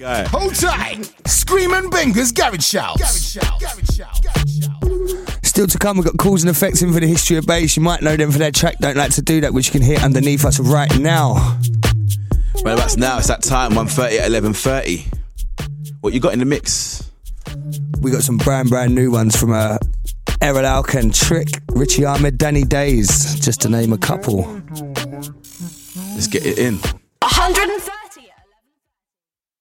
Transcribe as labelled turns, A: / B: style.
A: Guy.
B: Hold tight. Screaming Bangers Garage Shouts.
C: Still to come, we've got Cause and Effects in for the history of bass. You might know them for their track Don't Like to Do That, which you can hear underneath us right now.
A: Whereabouts now? It's that time, 1:30 at 11:30. What you got in the mix?
C: We got some brand new ones from Errol Alkan, Trick, Richie Ahmed, Danny Days, just to name a couple.
A: Let's get it in.
D: 130.